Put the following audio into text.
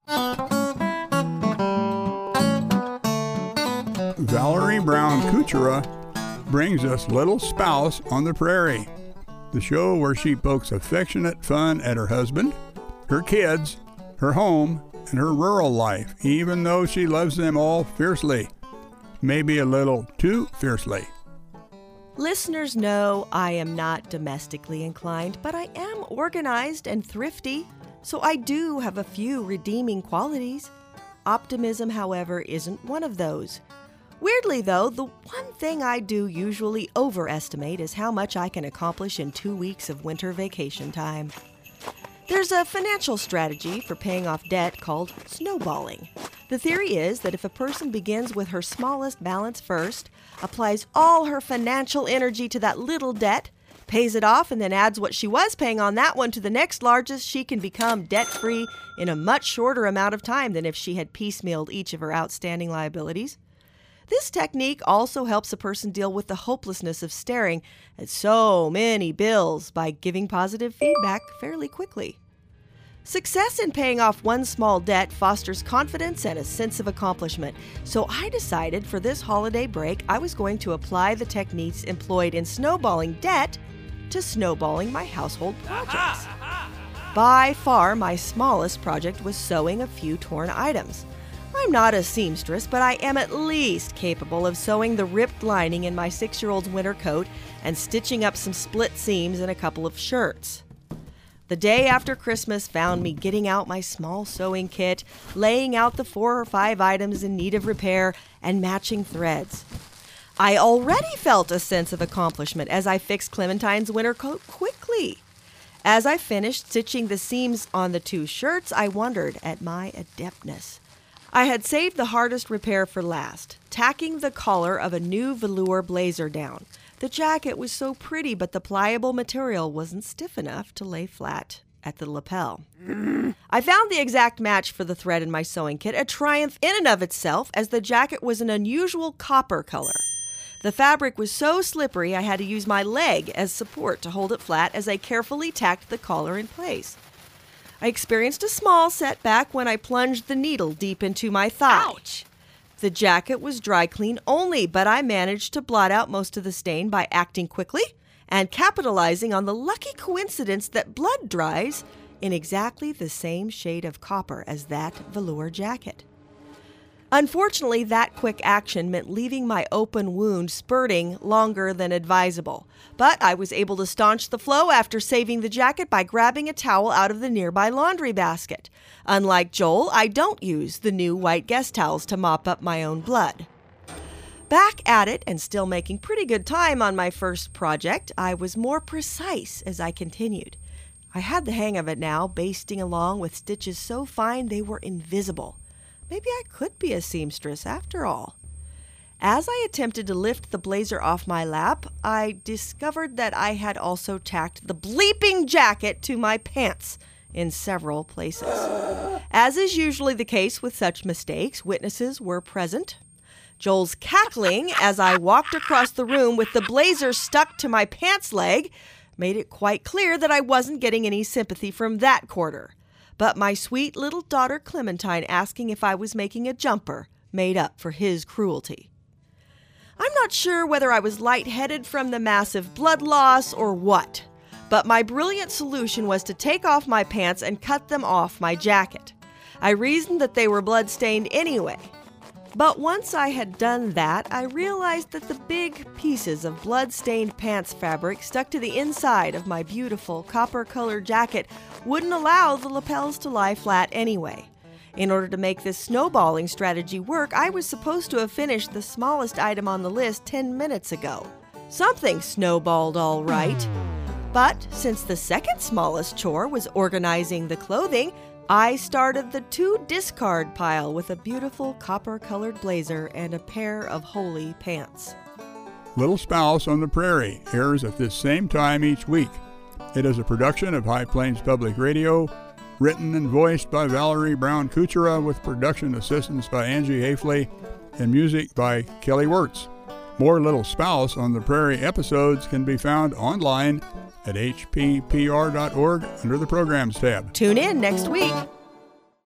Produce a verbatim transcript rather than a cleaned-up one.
Valerie Brown Kuchera brings us Little Spouse on the Prairie, the show where she pokes affectionate fun at her husband, her kids, her home, and her rural life, even though she loves them all fiercely, maybe a little too fiercely. Listeners know I am not domestically inclined, but I am organized and thrifty, so I do have a few redeeming qualities. Optimism, however, isn't one of those. Weirdly, though, the one thing I do usually overestimate is how much I can accomplish in two weeks of winter vacation time. There's a financial strategy for paying off debt called snowballing. The theory is that if a person begins with her smallest balance first, applies all her financial energy to that little debt, pays it off, and then adds what she was paying on that one to the next largest, she can become debt-free in a much shorter amount of time than if she had piecemealed each of her outstanding liabilities. This technique also helps a person deal with the hopelessness of staring at so many bills by giving positive feedback fairly quickly. Success in paying off one small debt fosters confidence and a sense of accomplishment, so I decided for this holiday break I was going to apply the techniques employed in snowballing debt to snowballing my household projects. By far, my smallest project was sewing a few torn items. I'm not a seamstress, but I am at least capable of sewing the ripped lining in my six-year-old's winter coat and stitching up some split seams in a couple of shirts. The day after Christmas found me getting out my small sewing kit, laying out the four or five items in need of repair, and matching threads. I already felt a sense of accomplishment as I fixed Clementine's winter coat quickly. As I finished stitching the seams on the two shirts, I wondered at my adeptness. I had saved the hardest repair for last, tacking the collar of a new velour blazer down. The jacket was so pretty, but the pliable material wasn't stiff enough to lay flat at the lapel. I found the exact match for the thread in my sewing kit, a triumph in and of itself, as the jacket was an unusual copper color. The fabric was so slippery I had to use my leg as support to hold it flat as I carefully tacked the collar in place. I experienced a small setback when I plunged the needle deep into my thigh. Ouch! The jacket was dry clean only, but I managed to blot out most of the stain by acting quickly and capitalizing on the lucky coincidence that blood dries in exactly the same shade of copper as that velour jacket. Unfortunately, that quick action meant leaving my open wound spurting longer than advisable. But I was able to staunch the flow after saving the jacket by grabbing a towel out of the nearby laundry basket. Unlike Joel, I don't use the new white guest towels to mop up my own blood. Back at it and still making pretty good time on my first project, I was more precise as I continued. I had the hang of it now, basting along with stitches so fine they were invisible. Maybe I could be a seamstress after all. As I attempted to lift the blazer off my lap, I discovered that I had also tacked the bleeping jacket to my pants in several places. As is usually the case with such mistakes, witnesses were present. Joel's cackling as I walked across the room with the blazer stuck to my pants leg made it quite clear that I wasn't getting any sympathy from that quarter. But my sweet little daughter Clementine asking if I was making a jumper made up for his cruelty. I'm not sure whether I was lightheaded from the massive blood loss or what, but my brilliant solution was to take off my pants and cut them off my jacket. I reasoned that they were blood-stained anyway. But once I had done that, I realized that the big pieces of blood-stained pants fabric stuck to the inside of my beautiful copper-colored jacket wouldn't allow the lapels to lie flat anyway. In order to make this snowballing strategy work, I was supposed to have finished the smallest item on the list ten minutes ago. Something snowballed all right. But since the second smallest chore was organizing the clothing, I started the to-discard pile with a beautiful copper-colored blazer and a pair of holey pants. Little Spouse on the Prairie airs at this same time each week. It is a production of High Plains Public Radio, written and voiced by Valerie Brown Kuchera with production assistance by Angie Hafley and music by Kelly Wirtz. More Little Spouse on the Prairie episodes can be found online at h p p r dot org under the Programs tab. Tune in next week.